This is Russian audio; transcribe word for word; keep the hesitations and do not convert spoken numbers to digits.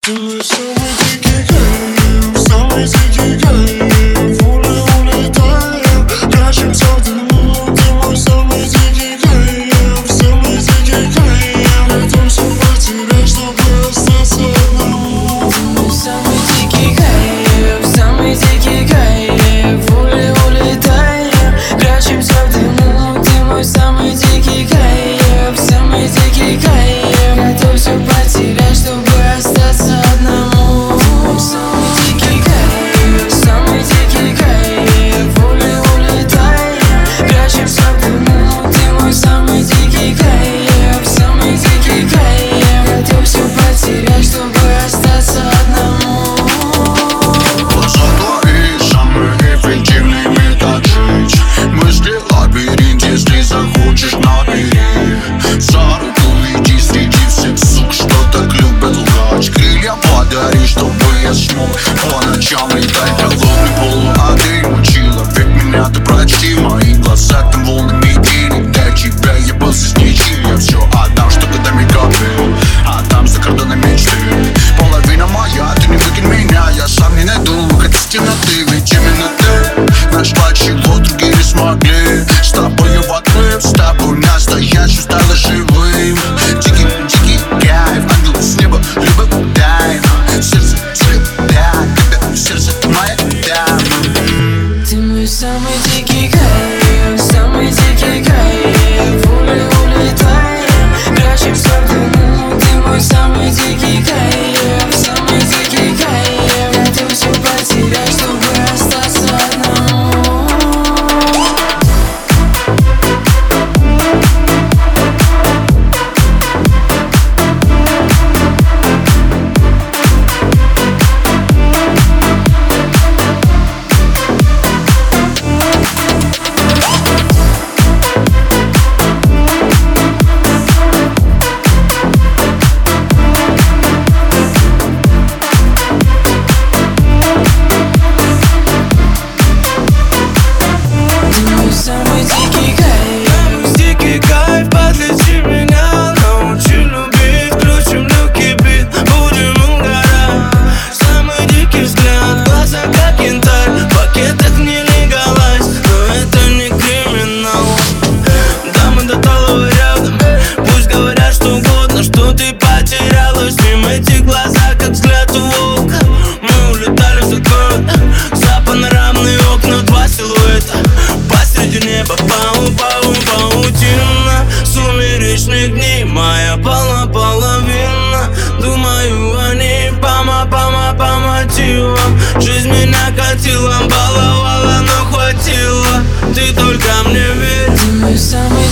Ты мой самый дикий кайф, самый дикий кайф. Уле, улетаем, прячемся в дыму. Ты мой самый дикий кайф, самый дикий кайф. Готов все потерять, чтобы остаться одному. Ты мой самый дикий кайф, самый дикий кайф. Уле, улетаем, прячемся в дыму. Ты мой самый дикий кайф, самый дикий кайф. Готов все потерять, чтобы остаться одному. Самый дикий кайф, самый дикий кайф. Уле, улетаем, прячемся в дыму. Ты мой самый дикий кайф, самый дикий кайф. Готов все потерять, чтобы остаться одному. Глаза твои самый эффективный метод жить. Мысли лабиринт, если захочешь, набери. За руку иди среди всех сук, что так любят лгать. Крылья подари, чтобы я смог по ночам летать. Холодный пол, а ты мой человек, меня ты прочти. Мои глаза там волнами денег. Для тебя я был здесь ничем. Я все отдам, что годами копил, отдам за кордоны мечты. Половина моя, ты не выкинь меня. Я сам не найду выход из темноты. Ведь именно ты нашла, чего другие не смогли. С тобою в отрыв, с тобой настоящим стало живым. Дикий, дикий кайф, ангел с неба, любовь дай. Сердце тебе дай, тебя сердце ты моя дама. Ты мой самый дикий кайф, самый дикий кайф. Уле, улетаем, прячемся в дыму. Ты мой самый дикий кайф, самый дикий кайф. Готов все потерять, чтобы остаться одному. Самый дикий кайф, дикий кайф, подлети меня, научи любить, включим люки бит, будем угорать. Самый дикий взгляд, глаза как янтарь, в пакетах не легалайз, но это не криминал. Да, мы до талого рядом, пусть говорят что угодно, что ты потерялась. Мимо эти глаза, как взгляд у волка, мы улетали за город, за панорамные окна, два силуэта. Посреди неба пау, пау, паутина сумеречных дней, моя полна половина. Думаю о ней, пама, пама, по мотивам. Жизнь меня катила, баловала, но хватило. Ты только мне верь. ты мой самый